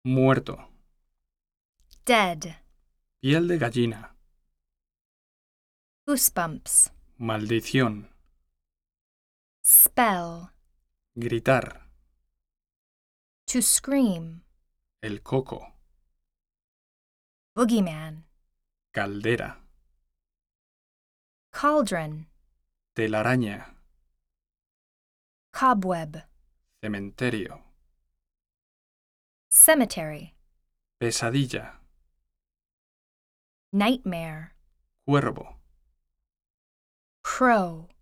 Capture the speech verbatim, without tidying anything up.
Muerto. Dead. Piel de gallina. Goosebumps. Maldición. Spell. Gritar. To scream. El coco. Boogeyman. Caldera. Cauldron. Telaraña. Cobweb. Cementerio. Cemetery. Pesadilla. Nightmare. Cuervo. Crow.